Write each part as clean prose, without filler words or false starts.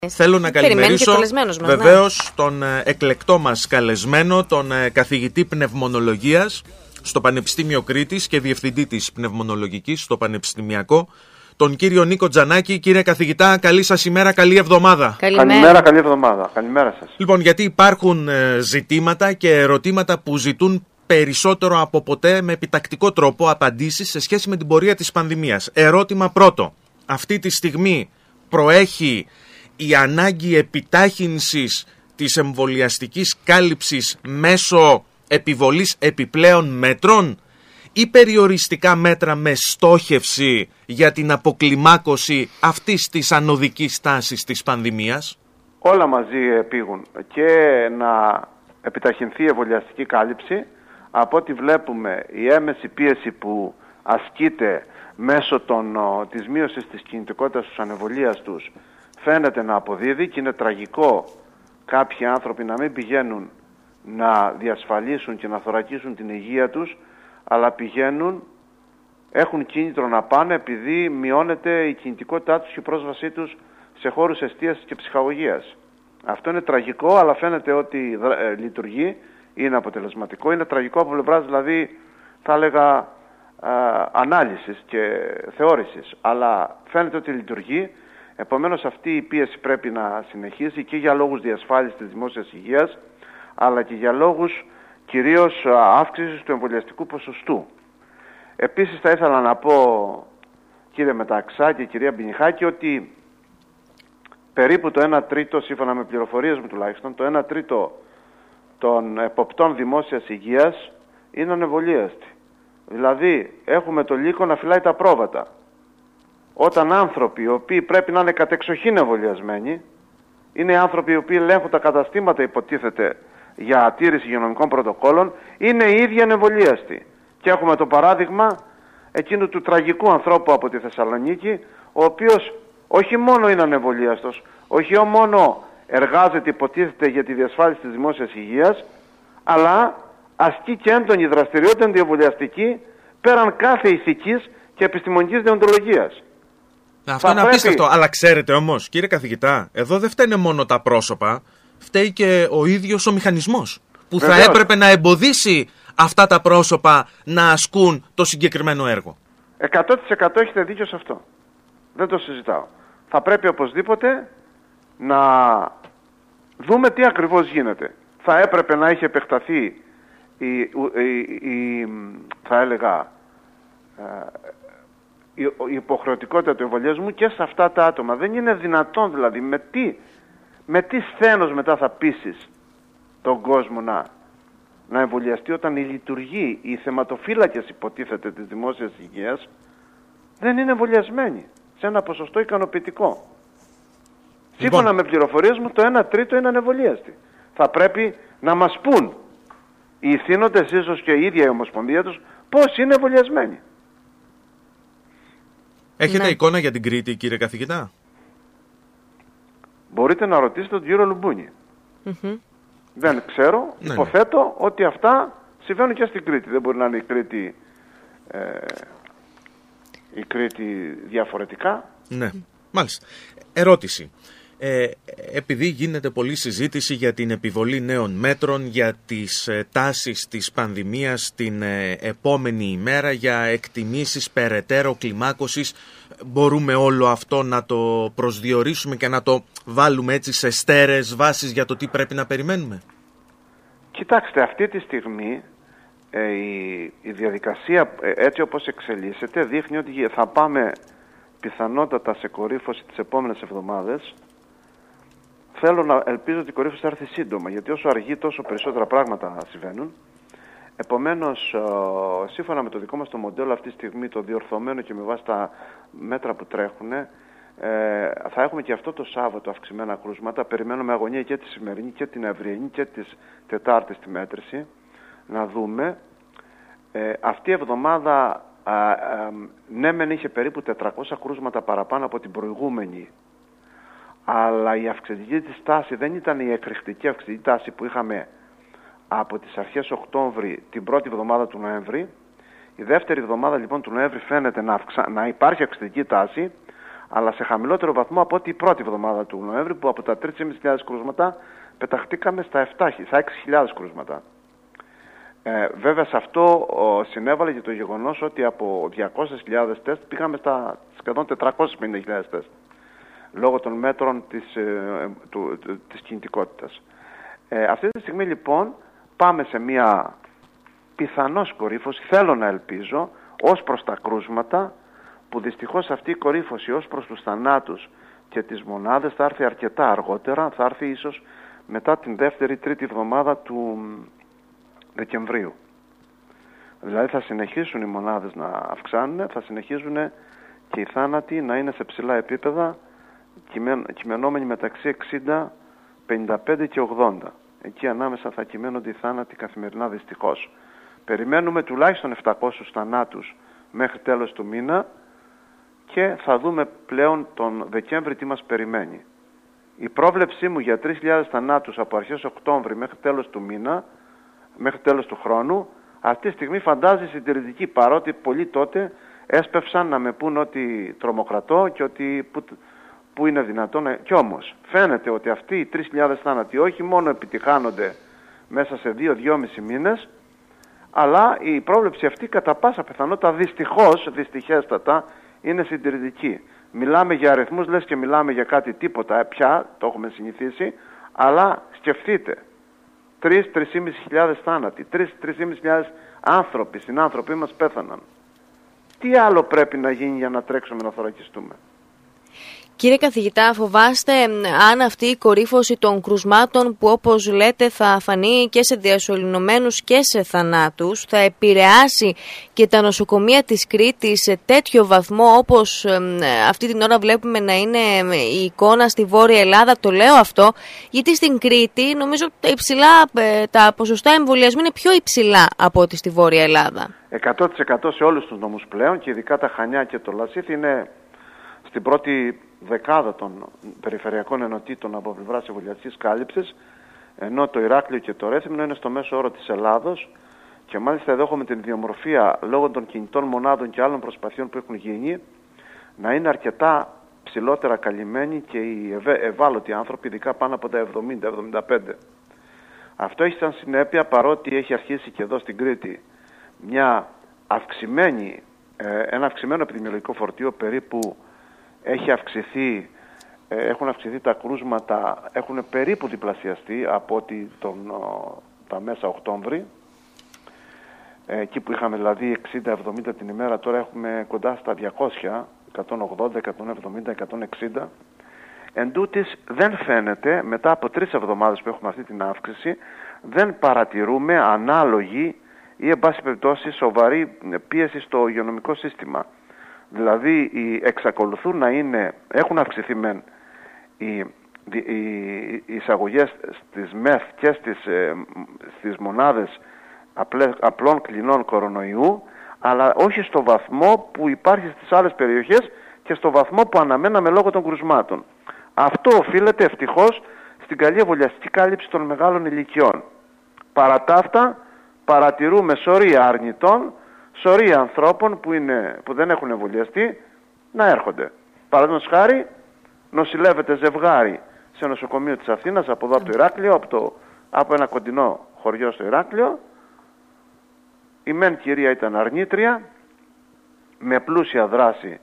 Θέλω να καλημερίσω βεβαίως τον εκλεκτό μας καλεσμένο, τον καθηγητή πνευμονολογίας στο Πανεπιστήμιο Κρήτης και διευθυντή της πνευμονολογικής στο Πανεπιστημιακό, τον κύριο Νίκο Τζανάκη. Κύριε καθηγητά, καλή σας ημέρα, καλή εβδομάδα. Καλημέρα, καλή εβδομάδα. Καλημέρα σας. Λοιπόν, γιατί υπάρχουν ζητήματα και ερωτήματα που ζητούν περισσότερο από ποτέ με επιτακτικό τρόπο απαντήσεις σε σχέση με την πορεία της πανδημίας. Ερώτημα πρώτο. Αυτή τη στιγμή προέχει η ανάγκη επιτάχυνσης της εμβολιαστικής κάλυψης μέσω επιβολής επιπλέον μέτρων ή περιοριστικά μέτρα με στόχευση για την αποκλιμάκωση αυτής της ανωδικής τάσης της πανδημίας? Όλα μαζί επήγουν, και να επιταχυνθεί η εμβολιαστική κάλυψη. Από ό,τι βλέπουμε, η έμεση πίεση που ασκείται μέσω της μείωσης της κινητικότητας στους ανεμβολίας τους φαίνεται να αποδίδει, και είναι τραγικό κάποιοι άνθρωποι να μην πηγαίνουν να διασφαλίσουν και να θωρακίσουν την υγεία τους, αλλά πηγαίνουν, έχουν κίνητρο να πάνε επειδή μειώνεται η κινητικότητά τους και η πρόσβασή τους σε χώρους εστίασης και ψυχαγωγίας. Αυτό είναι τραγικό, αλλά φαίνεται ότι λειτουργεί, είναι αποτελεσματικό. Είναι τραγικό από πλευράς, δηλαδή, θα έλεγα, ανάλυσης και θεώρησης, αλλά φαίνεται ότι λειτουργεί. Επομένως, αυτή η πίεση πρέπει να συνεχίσει και για λόγους διασφάλισης της δημόσιας υγείας, αλλά και για λόγους κυρίως αύξησης του εμβολιαστικού ποσοστού. Επίσης, θα ήθελα να πω, κύριε Μεταξά και κυρία Μπινιχάκη, ότι περίπου το 1 τρίτο, σύμφωνα με πληροφορίες μου τουλάχιστον, το 1 τρίτο των εποπτών δημόσιας υγείας είναι ανεμβολίαστοι. Δηλαδή, έχουμε το λύκο να φυλάει τα πρόβατα. Όταν άνθρωποι οι οποίοι πρέπει να είναι κατεξοχήν εμβολιασμένοι, είναι άνθρωποι οι οποίοι ελέγχουν τα καταστήματα, υποτίθεται, για τήρηση υγειονομικών πρωτοκόλων, είναι οι ίδιοι ανεμβολίαστοι. Και έχουμε το παράδειγμα εκείνου του τραγικού ανθρώπου από τη Θεσσαλονίκη, ο οποίος όχι μόνο είναι ανεμβολίαστος, όχι μόνο εργάζεται, υποτίθεται, για τη διασφάλιση της δημόσιας υγείας, αλλά ασκεί και έντονη δραστηριότητα αντιεμβολιαστική πέραν κάθε ηθικής και επιστημονικής δεοντολογίας. Αυτό είναι απίστευτο. Αλλά ξέρετε όμως, κύριε καθηγητά, εδώ δεν φταίνε μόνο τα πρόσωπα, φταίει και ο ίδιος ο μηχανισμός που θα έπρεπε να εμποδίσει αυτά τα πρόσωπα να ασκούν το συγκεκριμένο έργο. 100% έχετε δίκιο σε αυτό. Δεν το συζητάω. Θα πρέπει οπωσδήποτε να δούμε τι ακριβώς γίνεται. Θα έπρεπε να έχει επεκταθεί θα έλεγα, η υποχρεωτικότητα του εμβολιασμού και σε αυτά τα άτομα. Δεν είναι δυνατόν, δηλαδή, με τι σθένος μετά θα πείσεις τον κόσμο να εμβολιαστεί, όταν η λειτουργή, οι θεματοφύλακες, υποτίθεται, της δημόσιας υγείας δεν είναι εμβολιασμένοι σε ένα ποσοστό ικανοποιητικό. Σύμφωνα με πληροφορίες μου, το 1 τρίτο είναι ανεμβολίαστοι. Θα πρέπει να μας πούν οι ηθήνοντες, ίσως και η ίδια η Ομοσπονδία τους, πώς είναι εμβολιασμένοι. Έχετε εικόνα για την Κρήτη, κύριε καθηγητά? Μπορείτε να ρωτήσετε τον κύριο Λουμπούνη. Δεν ξέρω, υποθέτω ότι αυτά συμβαίνουν και στην Κρήτη. Δεν μπορεί να είναι η Κρήτη διαφορετικά. Ναι, μάλιστα. Ερώτηση. Επειδή γίνεται πολλή συζήτηση για την επιβολή νέων μέτρων, για τις τάσεις της πανδημίας την επόμενη ημέρα, για εκτιμήσεις περαιτέρω κλιμάκωσης, μπορούμε όλο αυτό να το προσδιορίσουμε και να το βάλουμε έτσι σε στέρεες βάσεις για το τι πρέπει να περιμένουμε? Κοιτάξτε, αυτή τη στιγμή η διαδικασία, έτσι όπως εξελίσσεται, δείχνει ότι θα πάμε πιθανότατα σε κορύφωση τις επόμενες εβδομάδες. Ελπίζω ότι η κορύφωση θα έρθει σύντομα, γιατί όσο αργεί τόσο περισσότερα πράγματα συμβαίνουν. Επομένως, σύμφωνα με το δικό μας το μοντέλο αυτή τη στιγμή, το διορθωμένο και με βάση τα μέτρα που τρέχουν, θα έχουμε και αυτό το Σάββατο αυξημένα κρούσματα. Περιμένουμε αγωνία και τη σημερινή και την αυριανή και της Τετάρτης τη μέτρηση. Να δούμε. Αυτή η εβδομάδα ναι μεν είχε περίπου 400 κρούσματα παραπάνω από την προηγούμενη, αλλά η αυξητική της τάση δεν ήταν η εκρηκτική αυξητική τάση που είχαμε από τις αρχές Οκτώβρη, την πρώτη εβδομάδα του Νοέμβρη. Η δεύτερη εβδομάδα, λοιπόν, του Νοέμβρη φαίνεται να υπάρχει αυξητική τάση, αλλά σε χαμηλότερο βαθμό από την πρώτη εβδομάδα του Νοέμβρη, που από τα 3.500 κρούσματα πεταχτήκαμε στα 6.000 κρούσματα. Βέβαια σε αυτό συνέβαλε και το γεγονός ότι από 200.000 τεστ πήγαμε στα σχεδόν 450.000 τεστ, λόγω των μέτρων της κινητικότητας. Αυτή τη στιγμή λοιπόν πάμε σε μια πιθανώς κορύφωση, θέλω να ελπίζω, ως προς τα κρούσματα, που δυστυχώς αυτή η κορύφωση ως προς τους θανάτους και τις μονάδες θα έρθει αρκετά αργότερα, θα έρθει ίσως μετά την δεύτερη-τρίτη εβδομάδα του Δεκεμβρίου. Δηλαδή θα συνεχίσουν οι μονάδες να αυξάνουν, θα συνεχίζουν και οι θάνατοι να είναι σε ψηλά επίπεδα, κειμενόμενοι μεταξύ 60, 55 και 80. Εκεί ανάμεσα θα κειμαίνονται οι θάνατοι καθημερινά, δυστυχώς. Περιμένουμε τουλάχιστον 700 θανάτους μέχρι τέλος του μήνα και θα δούμε πλέον τον Δεκέμβρη τι μας περιμένει. Η πρόβλεψή μου για 3.000 θανάτους από αρχές Οκτώβρη μέχρι τέλος του μήνα, μέχρι τέλος του χρόνου, αυτή τη στιγμή φαντάζει συντηρητική, παρότι πολλοί τότε έσπευσαν να με πούν ότι τρομοκρατώ και ότι που είναι δυνατόν. Κι όμως φαίνεται ότι αυτοί οι 3.000 θάνατοι όχι μόνο επιτυχάνονται μέσα σε 2-2,5 μήνες, αλλά η πρόβλεψη αυτή κατά πάσα πιθανότητα δυστυχέστατα είναι συντηρητική. Μιλάμε για αριθμούς, λες και μιλάμε για κάτι τίποτα, πια το έχουμε συνηθίσει, αλλά σκεφτείτε, 3.000-3.500 θάνατοι, 3.000-3.500 άνθρωποι, συνάνθρωποι μας πέθαναν. Τι άλλο πρέπει να γίνει για να τρέξουμε να θωρακιστούμε? Κύριε καθηγητά, φοβάστε αν αυτή η κορύφωση των κρουσμάτων, που όπως λέτε θα φανεί και σε διασωληνωμένους και σε θανάτους, θα επηρεάσει και τα νοσοκομεία της Κρήτης σε τέτοιο βαθμό όπως αυτή την ώρα βλέπουμε να είναι η εικόνα στη Βόρεια Ελλάδα? Το λέω αυτό γιατί στην Κρήτη νομίζω τα ποσοστά εμβολιασμού είναι πιο υψηλά από ό,τι στη Βόρεια Ελλάδα. 100% σε όλους τους νομούς πλέον, και ειδικά τα Χανιά και το Λασίθι είναι στην πρώτη δεκάδα των περιφερειακών ενωτήτων από πλευράς εμβολιαστικής κάλυψης, ενώ το Ηράκλειο και το Ρέθυμνο είναι στο μέσο όρο της Ελλάδος, και μάλιστα εδώ έχουμε την ιδιομορφία λόγω των κινητών μονάδων και άλλων προσπαθειών που έχουν γίνει να είναι αρκετά ψηλότερα καλυμμένοι και οι ευάλωτοι άνθρωποι, ειδικά πάνω από τα 70-75. Αυτό έχει σαν συνέπεια, παρότι έχει αρχίσει και εδώ στην Κρήτη ένα αυξημένο επιδημιολογικό φορτίο, περίπου έχουν αυξηθεί τα κρούσματα, έχουν περίπου διπλασιαστεί από ότι τα μέσα Οκτώβρη. Εκεί που είχαμε δηλαδή 60-70 την ημέρα, τώρα έχουμε κοντά στα 200, 180, 170, 160. Εν τούτης δεν φαίνεται, μετά από 3 εβδομάδες που έχουμε αυτή την αύξηση, δεν παρατηρούμε ανάλογη ή εν πάση περιπτώσει σοβαρή πίεση στο υγειονομικό σύστημα. Δηλαδή εξακολουθούν να έχουν αυξηθεί μεν οι εισαγωγές στις ΜΕΘ και στις μονάδες απλών κλινών κορονοϊού, αλλά όχι στο βαθμό που υπάρχει στις άλλες περιοχές και στο βαθμό που αναμέναμε λόγω των κρουσμάτων. Αυτό οφείλεται ευτυχώς στην καλή εμβολιαστική κάλυψη των μεγάλων ηλικιών. Παρά τα αυτά παρατηρούμε σωρία αρνητών, σωρία ανθρώπων που δεν έχουν εμβολιαστεί να έρχονται. Παραδείγματος χάρη, νοσηλεύεται ζευγάρι σε νοσοκομείο της Αθήνας, από εδώ από το Ηράκλειο, από ένα κοντινό χωριό στο Ηράκλειο. Η μεν κυρία ήταν αρνήτρια, με πλούσια δράση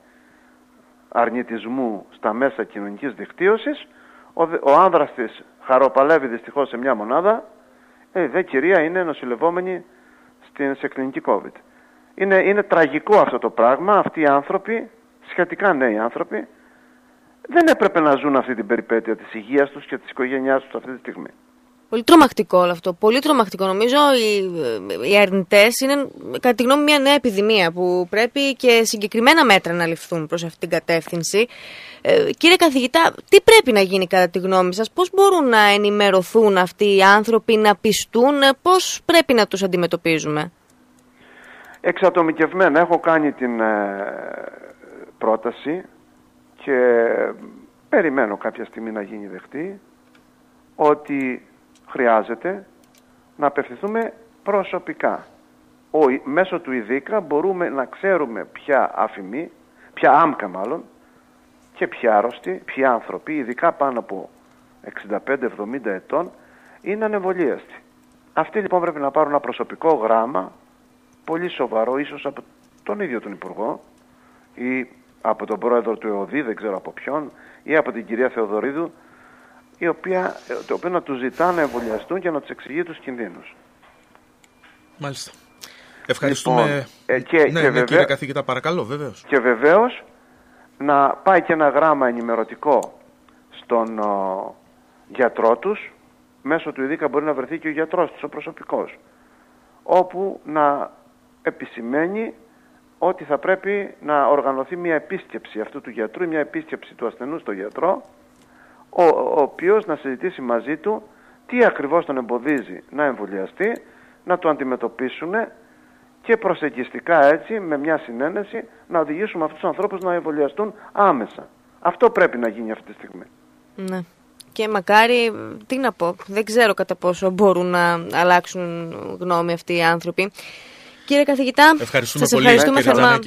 αρνητισμού στα μέσα κοινωνικής δικτύωσης. Ο άνδρας της χαροπαλεύει δυστυχώς σε μια μονάδα. Δε κυρία είναι νοσηλευόμενη σε κλινική COVID. Είναι τραγικό αυτό το πράγμα. Αυτοί οι άνθρωποι, σχετικά νέοι άνθρωποι, δεν έπρεπε να ζουν αυτή την περιπέτεια της υγείας τους και της οικογένειάς τους αυτή τη στιγμή. Πολύ τρομακτικό όλο αυτό. Πολύ τρομακτικό. Νομίζω οι αρνητές είναι, κατά τη γνώμη, μια νέα επιδημία που πρέπει και συγκεκριμένα μέτρα να ληφθούν προς αυτή την κατεύθυνση. Κύριε καθηγητά, τι πρέπει να γίνει κατά τη γνώμη σας? Πώς μπορούν να ενημερωθούν αυτοί οι άνθρωποι, να πιστούν? Πώς πρέπει να τους αντιμετωπίζουμε? Εξατομικευμένα. Έχω κάνει την πρόταση και περιμένω κάποια στιγμή να γίνει δεκτή, ότι χρειάζεται να απευθυνθούμε προσωπικά. Μέσω του ΙΔΙΚΑ μπορούμε να ξέρουμε ποια άμκα και ποιοι άρρωστοι, ποιοι άνθρωποι, ειδικά πάνω από 65-70 ετών, είναι ανεμβολίαστοι. Αυτοί λοιπόν πρέπει να πάρουν ένα προσωπικό γράμμα, πολύ σοβαρό, ίσως από τον ίδιο τον Υπουργό ή από τον πρόεδρο του ΕΟΔΗ, δεν ξέρω από ποιον, ή από την κυρία Θεοδωρίδου, το οποίο να τους ζητά να εμβολιαστούν και να τους εξηγεί τους κινδύνους. Μάλιστα. Ευχαριστούμε. Λοιπόν, κύριε καθηγητά, παρακαλώ, βεβαίως. Και βεβαίως να πάει και ένα γράμμα ενημερωτικό στον γιατρό τους, μέσω του ΙΔΙΚΑ μπορεί να βρεθεί και ο γιατρός τους, ο προσωπικός, όπου να επισημαίνει ότι θα πρέπει να οργανωθεί μια επίσκεψη αυτού του γιατρού, μια επίσκεψη του ασθενού στο γιατρό, ο οποίος να συζητήσει μαζί του τι ακριβώς τον εμποδίζει να εμβολιαστεί, να το αντιμετωπίσουν και προσεγγιστικά έτσι, με μια συνένεση, να οδηγήσουμε αυτούς τους ανθρώπους να εμβολιαστούν άμεσα. Αυτό πρέπει να γίνει αυτή τη στιγμή. Ναι. Και μακάρι, τι να πω, δεν ξέρω κατά πόσο μπορούν να αλλάξουν γνώμη αυτοί οι άνθρωποι. Κύριε καθηγητά, ευχαριστούμε σας ευχαριστούμε πολύ, θερμά.